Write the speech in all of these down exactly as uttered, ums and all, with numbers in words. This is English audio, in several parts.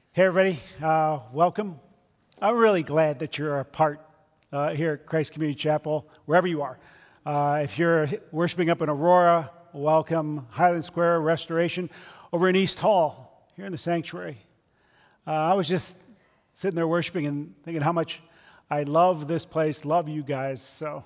Hey, everybody. Uh, welcome. I'm really glad that you're a part uh, here at Christ Community Chapel, wherever you are. Uh, if you're worshiping up in Aurora, welcome. Highland Square, Restoration, over in East Hall, here in the sanctuary. Uh, I was just sitting there worshiping and thinking how much I love this place, love you guys. So,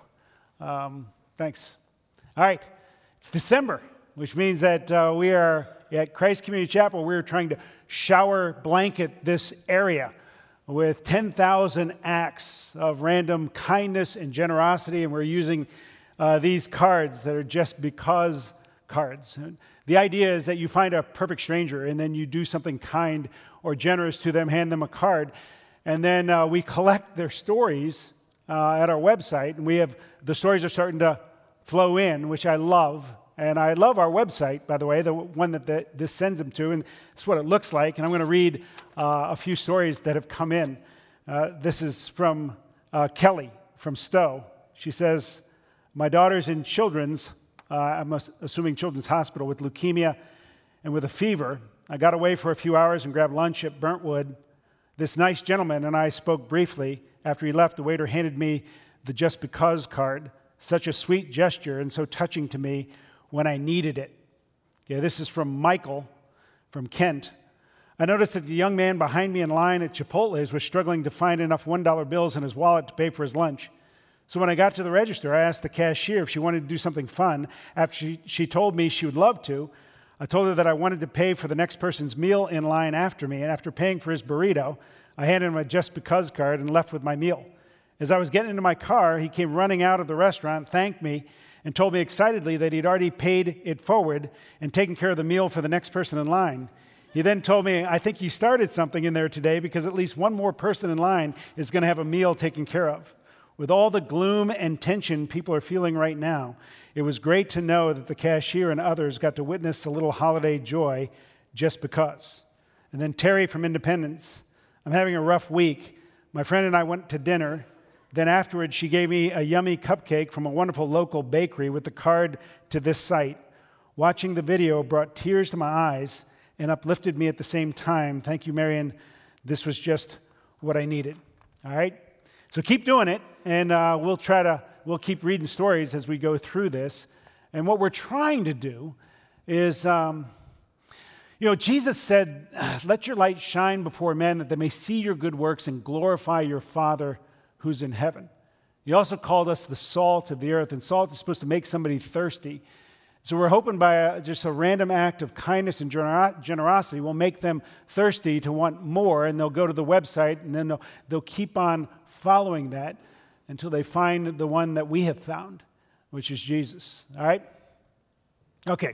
um, thanks. All right. It's December, which means that uh, we are at Christ Community Chapel. We're trying to shower blanket this area with ten thousand acts of random kindness and generosity, and we're using uh, these cards that are just because cards. The idea is that you find a perfect stranger, and then you do something kind or generous to them, hand them a card, and then uh, we collect their stories uh, at our website, and we have the stories are starting to flow in, which I love. And I love our website, by the way, the one that the, this sends them to, and it's what it looks like. And I'm going to read uh, a few stories that have come in. Uh, this is from uh, Kelly from Stowe. She says, my daughter's in children's, uh, I'm assuming children's hospital, with leukemia and with a fever. I got away for a few hours and grabbed lunch at Burntwood. This nice gentleman and I spoke briefly. After he left, the waiter handed me the Just Because card. Such a sweet gesture and so touching to me when I needed it. Yeah, this is from Michael from Kent. I noticed that the young man behind me in line at Chipotle's was struggling to find enough one dollar bills in his wallet to pay for his lunch. So when I got to the register, I asked the cashier if she wanted to do something fun. After she, she told me she would love to, I told her that I wanted to pay for the next person's meal in line after me, and after paying for his burrito, I handed him a Just Because card and left with my meal. As I was getting into my car, he came running out of the restaurant, thanked me, and told me excitedly that he'd already paid it forward and taken care of the meal for the next person in line. He then told me, I think you started something in there today because at least one more person in line is going to have a meal taken care of. With all the gloom and tension people are feeling right now, it was great to know that the cashier and others got to witness a little holiday joy just because. And then Terry from Independence, I'm having a rough week. My friend and I went to dinner. Then afterwards, she gave me a yummy cupcake from a wonderful local bakery with the card to this site. Watching the video brought tears to my eyes and uplifted me at the same time. Thank you, Marion. This was just what I needed. All right? So keep doing it, and uh, we'll try to, we'll keep reading stories as we go through this. And what we're trying to do is, um, you know, Jesus said, let your light shine before men that they may see your good works and glorify your Father who's in heaven. He also called us the salt of the earth, and salt is supposed to make somebody thirsty. So we're hoping by a, just a random act of kindness and gener- generosity will make them thirsty to want more, and they'll go to the website, and then they'll, they'll keep on following that until they find the one that we have found, which is Jesus. All right? Okay.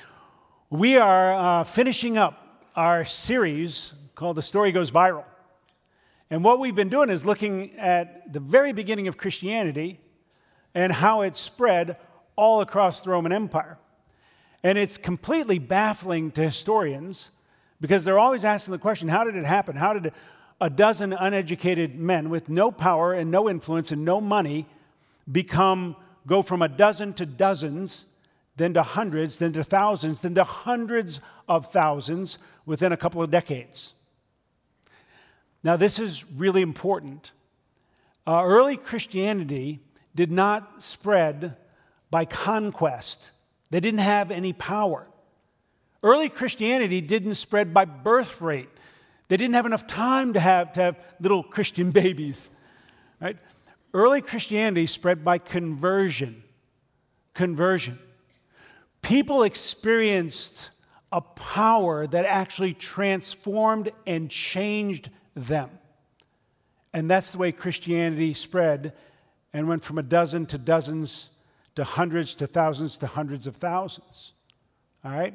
We are uh, finishing up our series called The Story Goes Viral. And what we've been doing is looking at the very beginning of Christianity and how it spread all across the Roman Empire. And it's completely baffling to historians because they're always asking the question, how did it happen? How did a dozen uneducated men with no power and no influence and no money become, go from a dozen to dozens, then to hundreds, then to thousands, then to hundreds of thousands within a couple of decades? Now, this is really important. Uh, early Christianity did not spread by conquest. They didn't have any power. Early Christianity didn't spread by birth rate. They didn't have enough time to have, to have little Christian babies. Right? Early Christianity spread by conversion. Conversion. People experienced a power that actually transformed and changed them. And that's the way Christianity spread and went from a dozen to dozens to hundreds to thousands to hundreds of thousands. All right?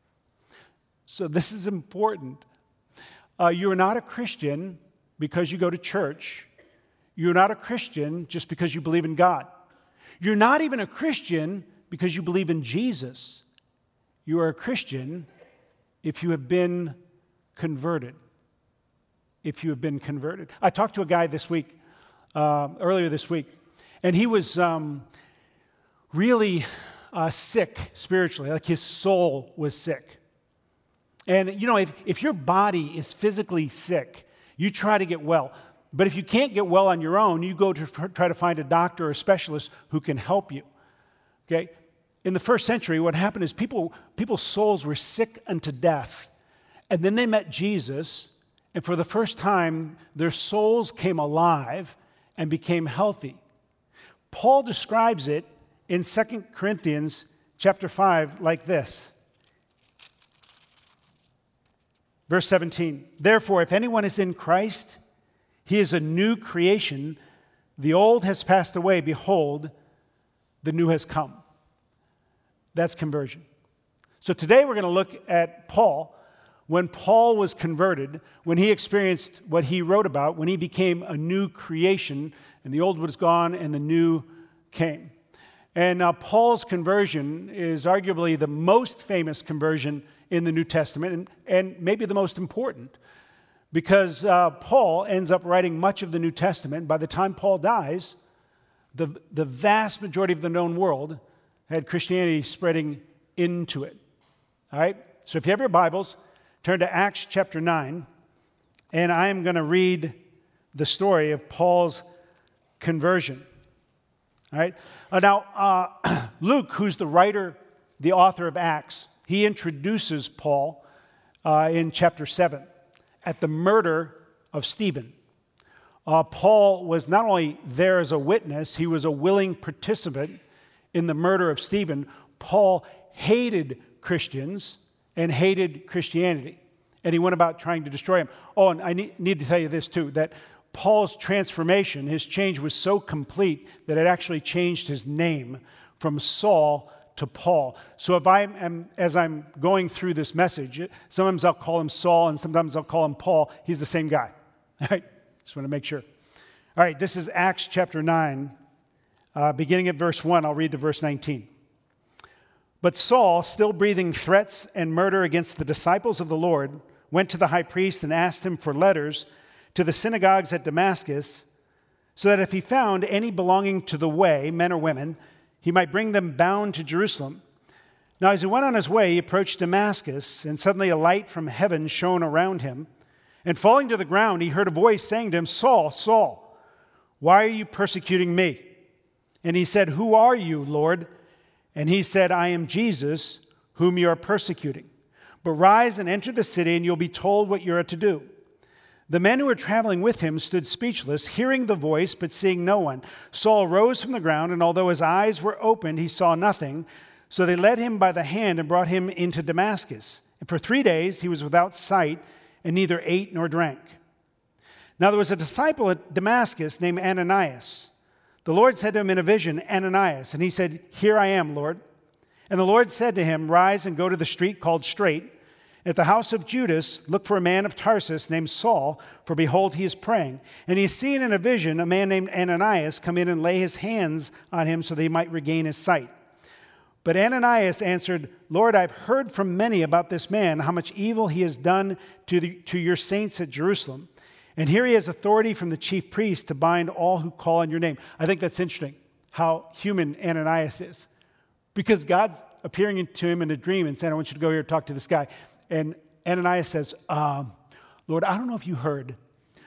So this is important. Uh, you're not a Christian because you go to church. You're not a Christian just because you believe in God. You're not even a Christian because you believe in Jesus. You are a Christian if you have been converted. If you have been converted. I talked to a guy this week, uh, earlier this week, and he was um, really uh, sick spiritually, like his soul was sick. And, you know, if, if your body is physically sick, you try to get well. But if you can't get well on your own, you go to try to find a doctor or a specialist who can help you. Okay? In the first century, what happened is people, people's souls were sick unto death. And then they met Jesus, and for the first time, their souls came alive and became healthy. Paul describes it in Second Corinthians chapter five like this. Verse seventeen, therefore, if anyone is in Christ, he is a new creation. The old has passed away. Behold, the new has come. That's conversion. So today we're going to look at Paul. When Paul was converted, when he experienced what he wrote about, when he became a new creation, and the old was gone and the new came. And uh, Paul's conversion is arguably the most famous conversion in the New Testament, and, and maybe the most important, because uh, Paul ends up writing much of the New Testament. By the time Paul dies, the, the vast majority of the known world had Christianity spreading into it. All right? So if you have your Bibles, turn to Acts chapter nine, and I am going to read the story of Paul's conversion. All right? Uh, now, uh, Luke, who's the writer, the author of Acts, he introduces Paul uh, in chapter seven at the murder of Stephen. Uh, Paul was not only there as a witness, he was a willing participant in the murder of Stephen. Paul hated Christians and hated Christianity, and he went about trying to destroy him. Oh, and I need, need to tell you this too, that Paul's transformation, his change was so complete that it actually changed his name from Saul to Paul. So if I am, as I'm going through this message, sometimes I'll call him Saul and sometimes I'll call him Paul. He's the same guy. All right? Just want to make sure. All right, this is Acts chapter nine, uh, beginning at verse one. I'll read to verse nineteen. But Saul, still breathing threats and murder against the disciples of the Lord, went to the high priest and asked him for letters to the synagogues at Damascus, so that if he found any belonging to the way, men or women, he might bring them bound to Jerusalem. Now as he went on his way, he approached Damascus, and suddenly a light from heaven shone around him. And falling to the ground, he heard a voice saying to him, Saul, Saul, why are you persecuting me? And he said, Who are you, Lord? And he said, I am Jesus, whom you are persecuting. But rise and enter the city, and you'll be told what you are to do. The men who were traveling with him stood speechless, hearing the voice, but seeing no one. Saul rose from the ground, and although his eyes were opened, he saw nothing. So they led him by the hand and brought him into Damascus. And for three days he was without sight, and neither ate nor drank. Now there was a disciple at Damascus named Ananias. The Lord said to him in a vision, Ananias. And he said, Here I am, Lord. And the Lord said to him, Rise and go to the street called Straight. At the house of Judas, look for a man of Tarsus named Saul, for behold, he is praying. And he has seen in a vision a man named Ananias come in and lay his hands on him so that he might regain his sight. But Ananias answered, Lord, I've heard from many about this man, how much evil he has done to, the, to your saints at Jerusalem. And here he has authority from the chief priest to bind all who call on your name. I think that's interesting, how human Ananias is. Because God's appearing to him in a dream and saying, I want you to go here and talk to this guy. And Ananias says, um, Lord, I don't know if you heard,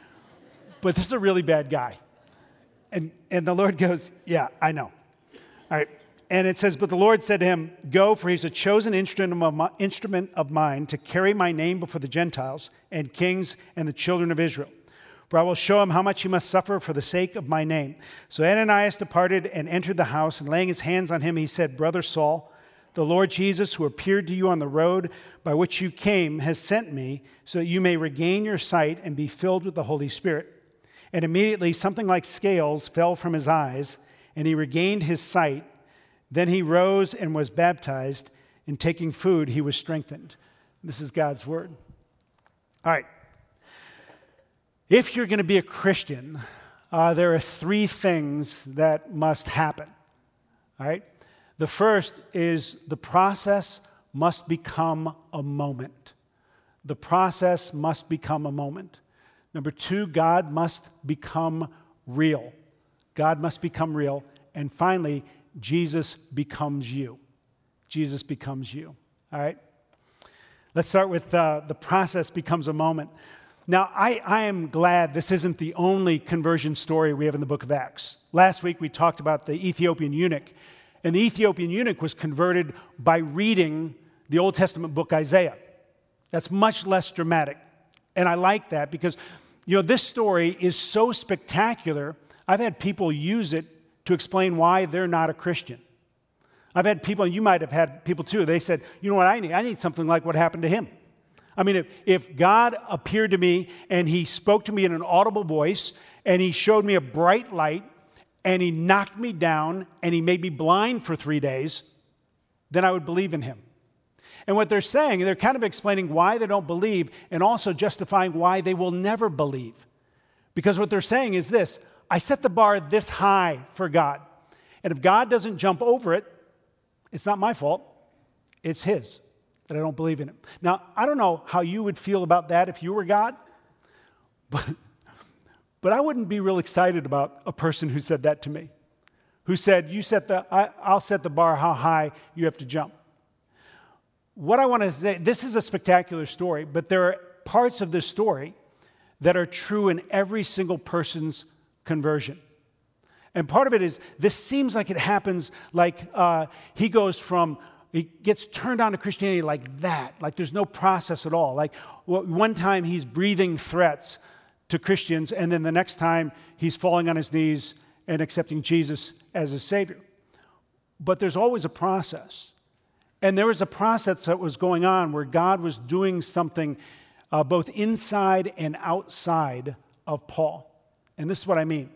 but this is a really bad guy. And, and the Lord goes, yeah, I know. All right. And it says, but the Lord said to him, Go, for he's a chosen instrument of, my, instrument of mine to carry my name before the Gentiles and kings and the children of Israel. For I will show him how much he must suffer for the sake of my name. So Ananias departed and entered the house, and laying his hands on him, he said, Brother Saul, the Lord Jesus, who appeared to you on the road by which you came, has sent me so that you may regain your sight and be filled with the Holy Spirit. And immediately something like scales fell from his eyes, and he regained his sight. Then he rose and was baptized, and taking food, he was strengthened. This is God's word. All right. If you're going to be a Christian, uh, there are three things that must happen. All right. The first is the process must become a moment. The process must become a moment. Number two, God must become real. God must become real. And finally, Jesus becomes you. Jesus becomes you. All right? Let's start with uh, the process becomes a moment. Now, I, I am glad this isn't the only conversion story we have in the book of Acts. Last week, we talked about the Ethiopian eunuch, and the Ethiopian eunuch was converted by reading the Old Testament book Isaiah. That's much less dramatic, and I like that because, you know, this story is so spectacular, I've had people use it to explain why they're not a Christian. I've had people, and you might have had people too, they said, you know what I need? I need something like what happened to him. I mean, if, if God appeared to me and he spoke to me in an audible voice and he showed me a bright light and he knocked me down and he made me blind for three days, then I would believe in him. And what they're saying, they're kind of explaining why they don't believe and also justifying why they will never believe. Because what they're saying is this: I set the bar this high for God. And if God doesn't jump over it, it's not my fault. It's his that I don't believe in him. Now, I don't know how you would feel about that if you were God, but, but I wouldn't be real excited about a person who said that to me, who said, "You set the, I, I'll set the bar how high you have to jump." What I want to say, this is a spectacular story, but there are parts of this story that are true in every single person's conversion. And part of it is, this seems like it happens like uh, he goes from, he gets turned on to Christianity like that, like there's no process at all. Like one time he's breathing threats to Christians, and then the next time he's falling on his knees and accepting Jesus as his Savior. But there's always a process. And there was a process that was going on where God was doing something uh, both inside and outside of Paul. And this is what I mean.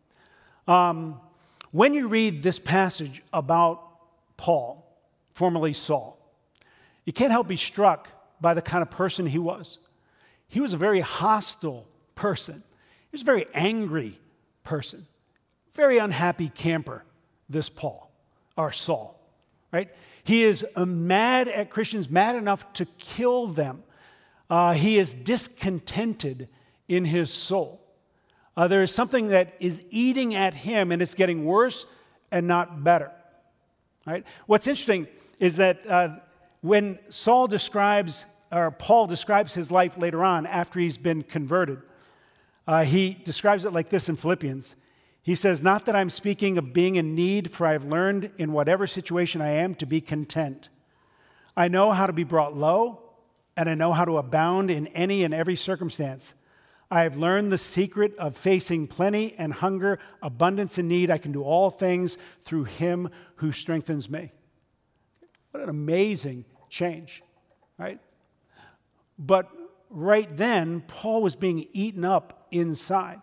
Um, when you read this passage about Paul, formerly Saul, you can't help be struck by the kind of person he was. He was a very hostile person. He was a very angry person. Very unhappy camper, this Paul, or Saul, right? He is uh, mad at Christians, mad enough to kill them. Uh, he is discontented in his soul. Uh, there is something that is eating at him, and it's getting worse and not better. Right? What's interesting is that uh, when Saul describes, or Paul describes his life later on after he's been converted, uh, he describes it like this in Philippians. He says, "Not that I'm speaking of being in need, for I have learned in whatever situation I am to be content. I know how to be brought low, and I know how to abound in any and every circumstance. I have learned the secret of facing plenty and hunger, abundance and need. I can do all things through him who strengthens me." What an amazing change, right? But right then, Paul was being eaten up inside.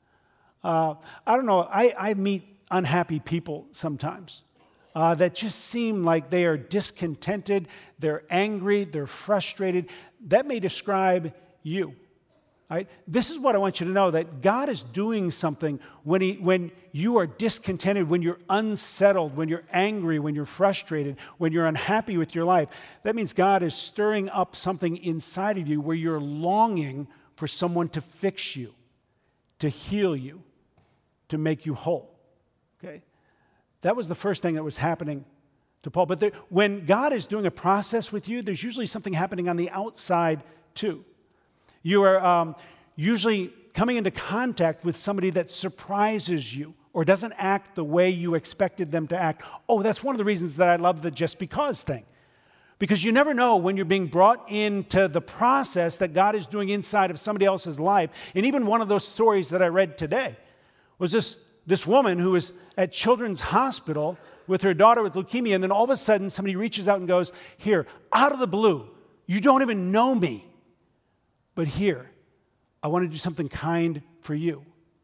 Uh, I don't know, I, I meet unhappy people sometimes uh, that just seem like they are discontented, they're angry, they're frustrated. That may describe you. Right? This is what I want you to know, that God is doing something when, he, when you are discontented, when you're unsettled, when you're angry, when you're frustrated, when you're unhappy with your life. That means God is stirring up something inside of you where you're longing for someone to fix you, to heal you, to make you whole. Okay? That was the first thing that was happening to Paul. But there, when God is doing a process with you, there's usually something happening on the outside too. You are um, usually coming into contact with somebody that surprises you or doesn't act the way you expected them to act. Oh, that's one of the reasons that I love the just because thing. Because you never know when you're being brought into the process that God is doing inside of somebody else's life. And even one of those stories that I read today was this, this woman who was at Children's Hospital with her daughter with leukemia, and then all of a sudden somebody reaches out and goes, "Here, out of the blue, you don't even know me. But here, I want to do something kind for you."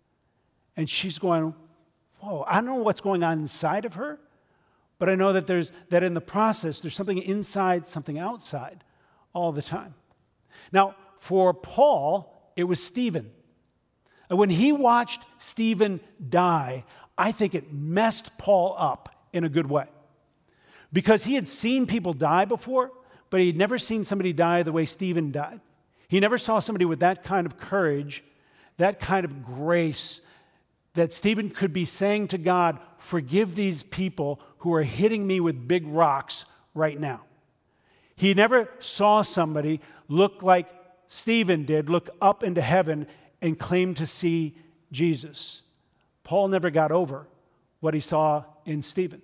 And she's going, whoa, I don't know what's going on inside of her, but I know that there's that in the process, there's something inside, something outside all the time. Now, for Paul, it was Stephen. And when he watched Stephen die, I think it messed Paul up in a good way. Because he had seen people die before, but he had never seen somebody die the way Stephen died. He never saw somebody with that kind of courage, that kind of grace, that Stephen could be saying to God, "Forgive these people who are hitting me with big rocks right now." He never saw somebody look like Stephen did, look up into heaven and claim to see Jesus. Paul never got over what he saw in Stephen.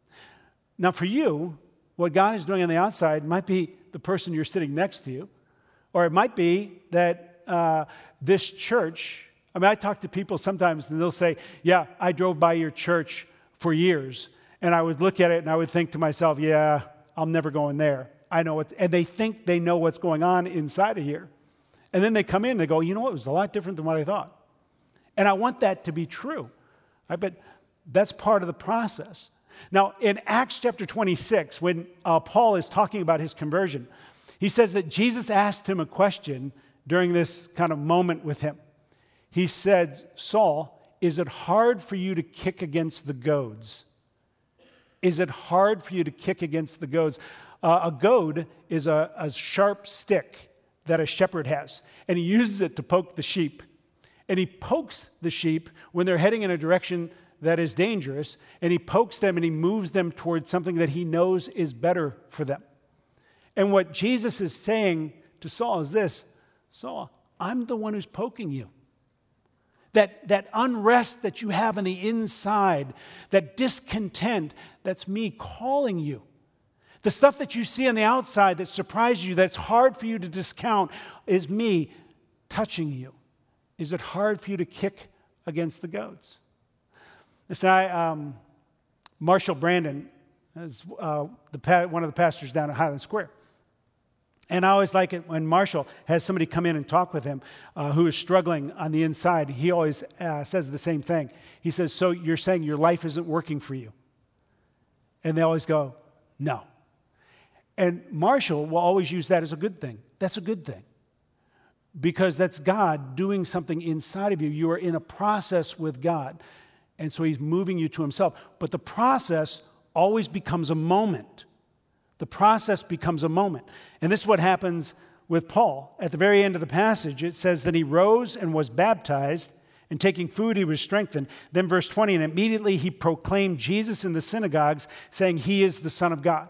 Now for you, what God is doing on the outside might be the person you're sitting next to you, or it might be that uh, this church, I mean, I talk to people sometimes and they'll say, yeah, I drove by your church for years, and I would look at it and I would think to myself, yeah, I'm never going there. I know it, and they think they know what's going on inside of here. And then they come in and they go, you know what, it was a lot different than what I thought. And I want that to be true. Right? But that's part of the process. Now, in Acts chapter twenty-six, when uh, Paul is talking about his conversion, he says that Jesus asked him a question during this kind of moment with him. He said, Saul, is it hard for you to kick against the goads? Is it hard for you to kick against the goads? Uh, a goad is a, a sharp stick that a shepherd has, and he uses it to poke the sheep. And he pokes the sheep when they're heading in a direction that is dangerous, and he pokes them and he moves them towards something that he knows is better for them. And what Jesus is saying to Saul is this, Saul, I'm the one who's poking you. That, that unrest that you have on the inside, that discontent, that's me calling you. The stuff that you see on the outside that surprises you, that's hard for you to discount, is me touching you. Is it hard for you to kick against the goads? Listen, I, um, Marshall Brandon is uh, the, one of the pastors down at Highland Square. And I always like it when Marshall has somebody come in and talk with him uh, who is struggling on the inside. He always uh, says the same thing. He says, so you're saying your life isn't working for you? And they always go, no. And Marshall will always use that as a good thing. That's a good thing. Because that's God doing something inside of you. You are in a process with God. And so he's moving you to himself. But the process always becomes a moment. The process becomes a moment. And this is what happens with Paul. At the very end of the passage, it says that he rose and was baptized, and taking food he was strengthened. Then verse twenty, and immediately he proclaimed Jesus in the synagogues, saying he is the Son of God.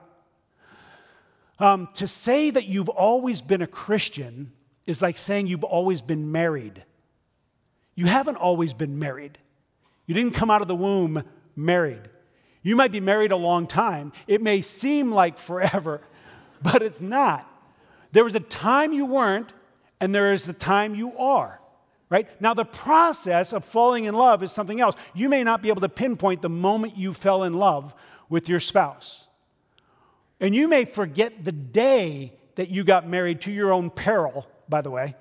Um, to say that you've always been a Christian is like saying you've always been married. You haven't always been married. You didn't come out of the womb married. You might be married a long time. It may seem like forever, but it's not. There was a time you weren't, and there is the time you are, right? Now, the process of falling in love is something else. You may not be able to pinpoint the moment you fell in love with your spouse. And you may forget the day that you got married, to your own peril, by the way.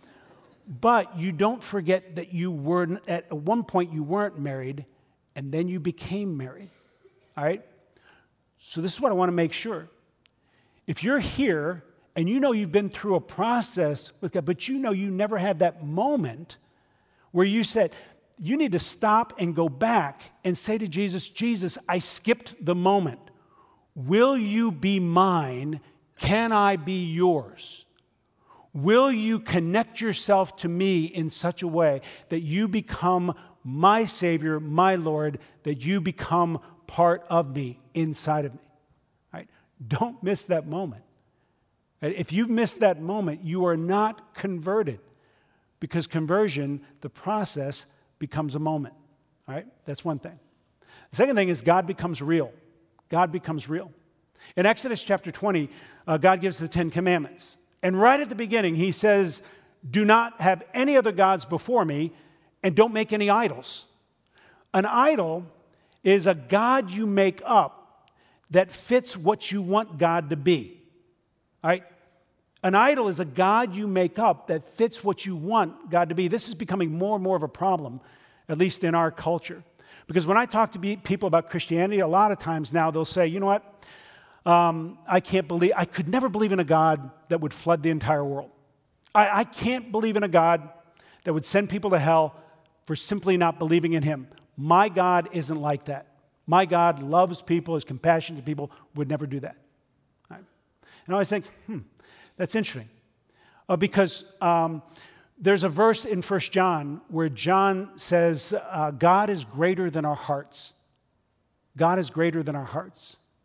But you don't forget that you were, at one point you weren't married, and then you became married. All right? So this is what I want to make sure. If you're here and you know you've been through a process with God, but you know you never had that moment where you said, you need to stop and go back and say to Jesus, Jesus, I skipped the moment. Will you be mine? Can I be yours? Will you connect yourself to me in such a way that you become my Savior, my Lord, that you become part of me, inside of me? All right? Don't miss that moment. If you miss that moment, you are not converted, because conversion, the process, becomes a moment. All right? That's one thing. The second thing is God becomes real. God becomes real. In Exodus chapter twenty, uh, God gives the Ten Commandments. And right at the beginning, he says, do not have any other gods before me, and don't make any idols. An idol is a god you make up that fits what you want God to be. All right? An idol is a god you make up that fits what you want God to be. This is becoming more and more of a problem, at least in our culture. Because when I talk to people about Christianity, a lot of times now they'll say, you know what? Um, I can't believe, I could never believe in a God that would flood the entire world. I, I can't believe in a God that would send people to hell for simply not believing in him. My God isn't like that. My God loves people, is compassionate to people, would never do that. Right? And I always think, hmm, that's interesting. Uh, because um, there's a verse in First John where John says, uh, God is greater than our hearts. God is greater than our hearts.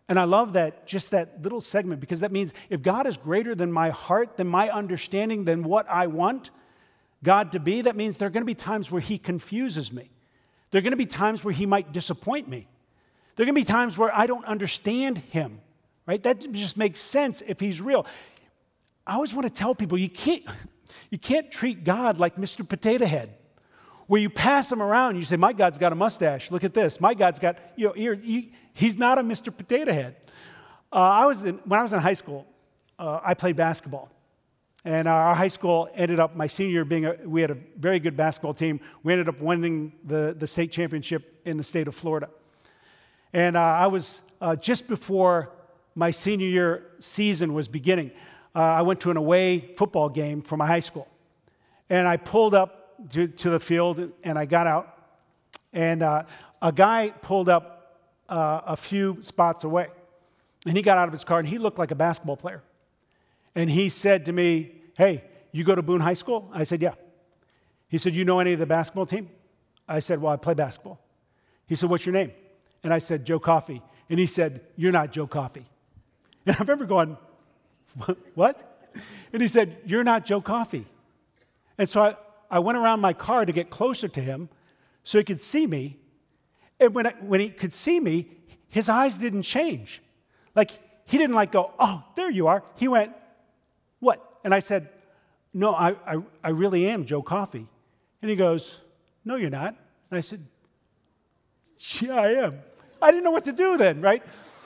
And I love that, just that little segment, because that means if God is greater than my heart, than my understanding, than what I want God to be, that means there are going to be times where he confuses me. There are going to be times where he might disappoint me. There are going to be times where I don't understand him, right? That just makes sense if he's real. I always want to tell people, you can't, you can't treat God like Mister Potato Head, where you pass him around and you say, my God's got a mustache. Look at this. My God's got, you know, ear. You, he's not a Mister Potato Head. Uh, I was in, when I was in high school, uh, I played basketball. And our high school ended up, my senior year, being a, we had a very good basketball team. We ended up winning the, the state championship in the state of Florida. And uh, I was, uh, just before my senior year season was beginning, uh, I went to an away football game for my high school. And I pulled up to, to the field, and I got out. And uh, a guy pulled up uh, a few spots away. And he got out of his car, and he looked like a basketball player. And he said to me, hey, you go to Boone High School? I said, yeah. He said, you know any of the basketball team? I said, well, I play basketball. He said, what's your name? And I said, Joe Coffey. And he said, you're not Joe Coffey. And I remember going, what? And he said, you're not Joe Coffey. And so I, I went around my car to get closer to him so he could see me. And when, I, when he could see me, his eyes didn't change. Like, he didn't like go, oh, there you are. He went, what? And I said, no, I, I, I really am Joe Coffey. And he goes, no, you're not. And I said, yeah, I am. I didn't know what to do then, right?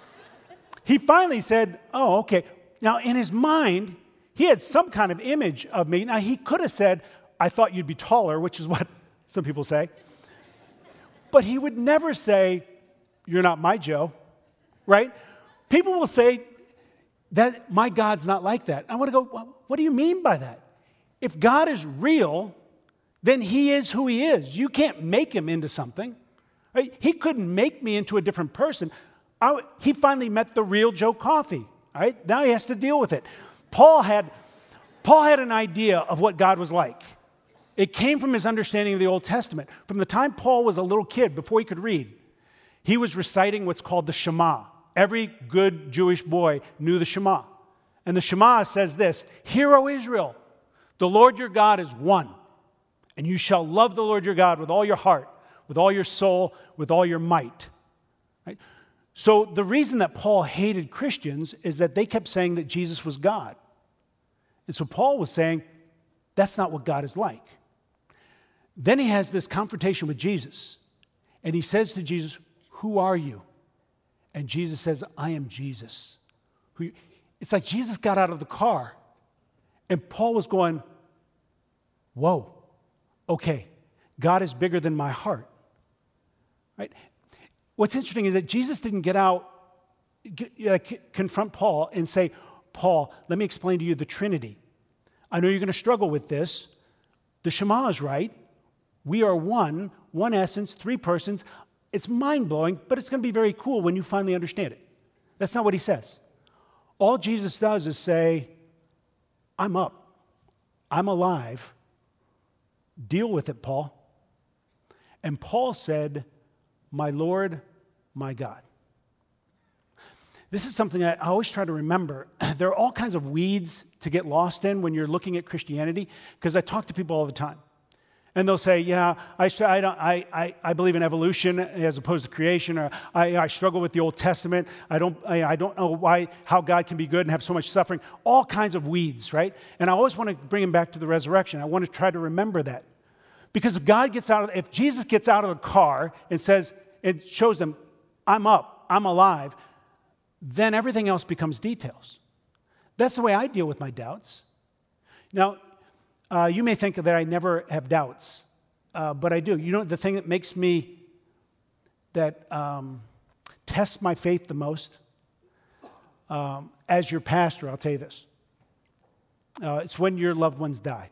He finally said, oh, okay. Now, in his mind, he had some kind of image of me. Now, he could have said, I thought you'd be taller, which is what some people say. But he would never say, you're not my Joe, right? People will say that my God's not like that. I want to go, well, what do you mean by that? If God is real, then he is who he is. You can't make him into something. Right? He couldn't make me into a different person. I, he finally met the real Joe Coffey. All right? Now he has to deal with it. Paul had, Paul had an idea of what God was like. It came from his understanding of the Old Testament. From the time Paul was a little kid, before he could read, he was reciting what's called the Shema. Every good Jewish boy knew the Shema. And the Shema says this, Hear, O Israel, the Lord your God is one, and you shall love the Lord your God with all your heart, with all your soul, with all your might. Right? So the reason that Paul hated Christians is that they kept saying that Jesus was God. And so Paul was saying, that's not what God is like. Then he has this confrontation with Jesus, and he says to Jesus, who are you? And Jesus says, I am Jesus. Who? It's like Jesus got out of the car, and Paul was going, whoa, okay, God is bigger than my heart. Right? What's interesting is that Jesus didn't get out, get, confront Paul and say, Paul, let me explain to you the Trinity. I know you're going to struggle with this. The Shema is right. We are one, one essence, three persons. It's mind-blowing, but it's going to be very cool when you finally understand it. That's not what he says. All Jesus does is say, I'm up. I'm alive. Deal with it, Paul. And Paul said, my Lord, my God. This is something that I always try to remember. There are all kinds of weeds to get lost in when you're looking at Christianity, because I talk to people all the time. And they'll say, yeah, I, I, don't, I, I, I believe in evolution as opposed to creation, or I, I struggle with the Old Testament. I don't, I, I don't know why, how God can be good and have so much suffering. All kinds of weeds, right? And I always want to bring him back to the resurrection. I want to try to remember that. Because if God gets out of, if Jesus gets out of the car and says, it shows them, I'm up, I'm alive, then everything else becomes details. That's the way I deal with my doubts. Now, uh, you may think that I never have doubts, uh, but I do. You know, the thing that makes me, that um, tests my faith the most, um, as your pastor, I'll tell you this. Uh, it's when your loved ones die.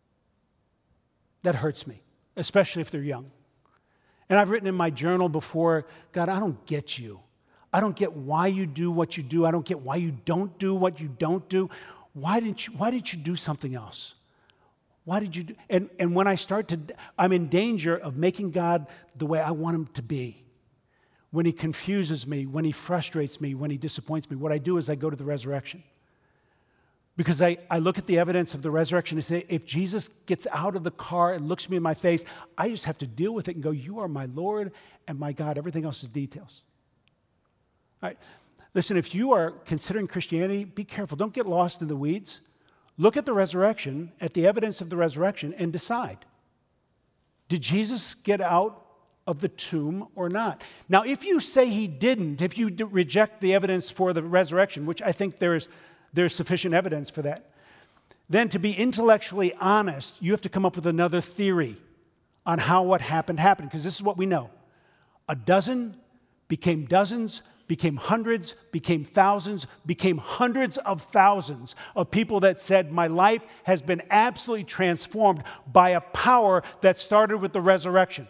That hurts me, especially if they're young. And I've written in my journal before, God, I don't get you. I don't get why you do what you do. I don't get why you don't do what you don't do. Why didn't you, why didn't you do something else? Why did you do? And, and when I start to, I'm in danger of making God the way I want him to be. when he confuses me, when he frustrates me, when he disappoints me, what I do is I go to the resurrection. Because I, I look at the evidence of the resurrection and say, if Jesus gets out of the car and looks me in my face, I just have to deal with it and go, you are my Lord and my God. Everything else is details. All right. Listen, if you are considering Christianity, be careful. Don't get lost in the weeds. Look at the resurrection, at the evidence of the resurrection, and decide. Did Jesus get out of the tomb or not? Now, if you say he didn't, if you reject the evidence for the resurrection, which I think there is there's sufficient evidence for that, then to be intellectually honest, you have to come up with another theory on how what happened happened, because this is what we know. A dozen became dozens, became hundreds, became thousands, became hundreds of thousands of people that said, my life has been absolutely transformed by a power that started with the resurrection.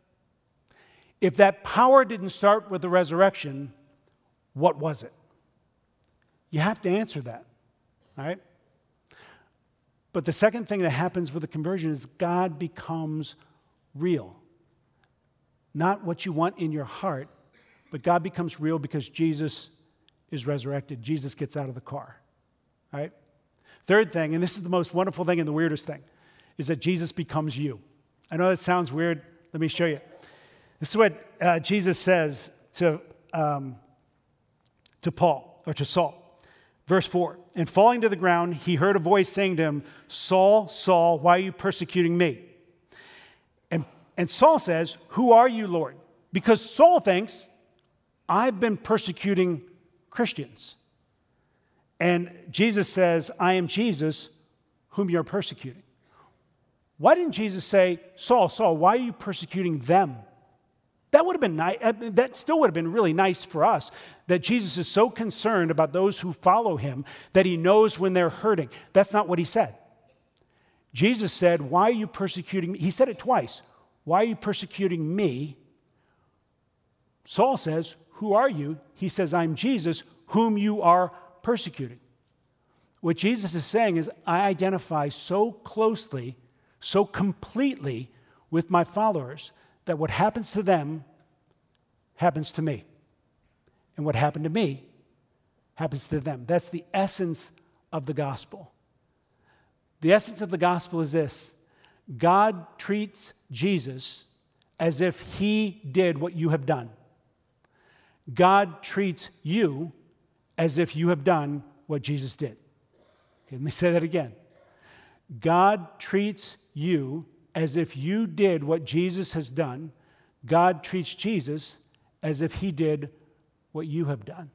If that power didn't start with the resurrection, what was it? You have to answer that, all right? But the second thing that happens with the conversion is God becomes real. Not what you want in your heart, but God becomes real because Jesus is resurrected. Jesus gets out of the car, all right? Third thing, and this is the most wonderful thing and the weirdest thing, is that Jesus becomes you. I know that sounds weird. Let me show you. This is what uh, Jesus says to, um, to Paul, or to Saul. Verse four, and falling to the ground, he heard a voice saying to him, Saul, Saul, why are you persecuting me? And, and Saul says, who are you, Lord? Because Saul thinks, I've been persecuting Christians. And Jesus says, I am Jesus, whom you're persecuting. Why didn't Jesus say, Saul, Saul, why are you persecuting them? That would have been nice. That still would have been really nice for us, that Jesus is so concerned about those who follow him that he knows when they're hurting. That's not what he said. Jesus said, why are you persecuting me? He said it twice. Why are you persecuting me? Saul says, who are you? He says, I'm Jesus, whom you are persecuting. What Jesus is saying is, I identify so closely, so completely with my followers that what happens to them happens to me. And what happened to me happens to them. That's the essence of the gospel. The essence of the gospel is this: God treats Jesus as if he did what you have done. God treats you as if you have done what Jesus did. Okay, let me say that again. God treats you as if you did what Jesus has done. God treats Jesus as if he did what you have done.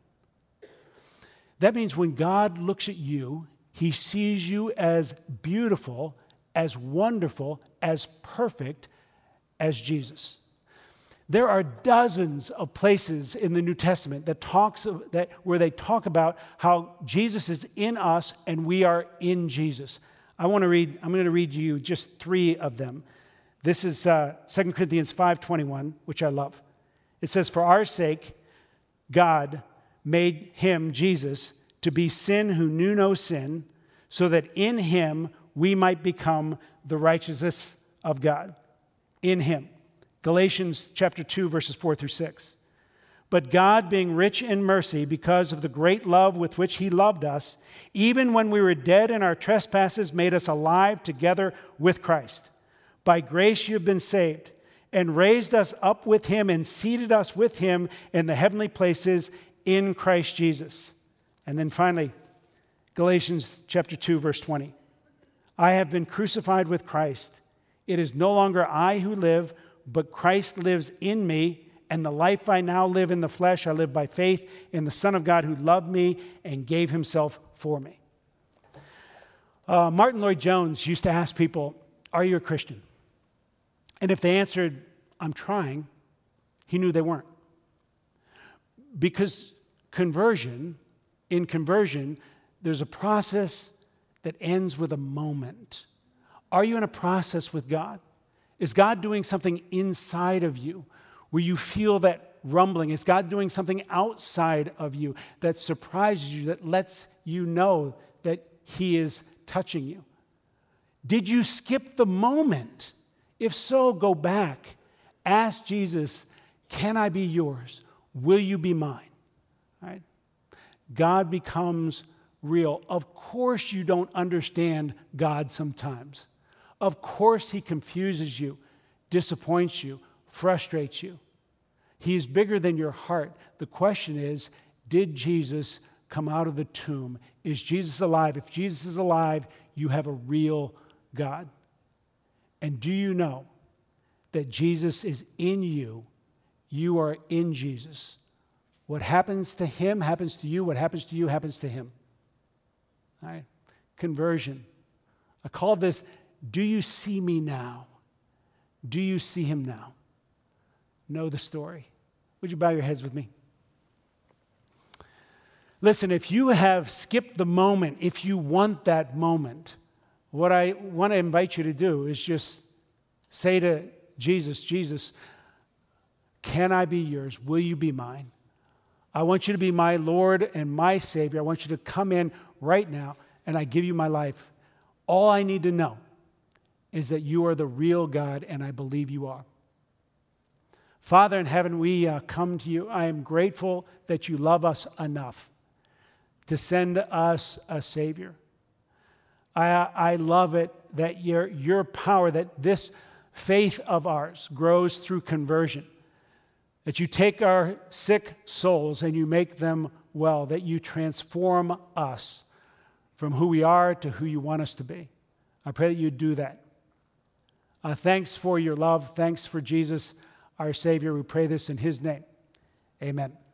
That means when God looks at you, he sees you as beautiful, as wonderful, as perfect as Jesus. There are dozens of places in the New Testament that talks of, that where they talk about how Jesus is in us and we are in Jesus. I want to read, I'm going to read you just three of them. This is uh, Second Corinthians five twenty-one, which I love. It says, for our sake, God made him, Jesus, to be sin who knew no sin, so that in him we might become the righteousness of God. In him. Galatians chapter two, verses four through six. But God, being rich in mercy, because of the great love with which he loved us, even when we were dead in our trespasses, made us alive together with Christ. By grace you have been saved, and raised us up with him, and seated us with him in the heavenly places in Christ Jesus. And then finally, Galatians chapter two, verse twenty. I have been crucified with Christ. It is no longer I who live, but Christ lives in me. And the life I now live in the flesh, I live by faith in the Son of God who loved me and gave himself for me. Uh, Martin Lloyd-Jones used to ask people, are you a Christian? And if they answered, I'm trying, he knew they weren't. Because conversion, in conversion, there's a process that ends with a moment. Are you in a process with God? Is God doing something inside of you where you feel that rumbling? Is God doing something outside of you that surprises you, that lets you know that he is touching you? Did you skip the moment? If so, go back. Ask Jesus, can I be yours? will you be mine? Right? God becomes real. Of course you don't understand God sometimes. Of course he confuses you, disappoints you, frustrates you. He's bigger than your heart. The question is, did Jesus come out of the tomb? Is Jesus alive? If Jesus is alive, you have a real God. And do you know that Jesus is in you? You are in Jesus. What happens to him happens to you. What happens to you happens to him. All right? Conversion. I call this, do you see me now? Do you see him now? Know the story. Would you bow your heads with me? Listen, if you have skipped the moment, if you want that moment, what I want to invite you to do is just say to Jesus, Jesus, can I be yours? Will you be mine? I want you to be my Lord and my Savior. I want you to come in right now, and I give you my life. All I need to know is that you are the real God, and I believe you are. Father in heaven, we uh, come to you. I am grateful that you love us enough to send us a Savior. I, I love it that your, your power, that this faith of ours grows through conversion, that you take our sick souls and you make them well, that you transform us from who we are to who you want us to be. I pray that you do that. Uh, thanks for your love. Thanks for Jesus, our Savior. We pray this in his name. Amen.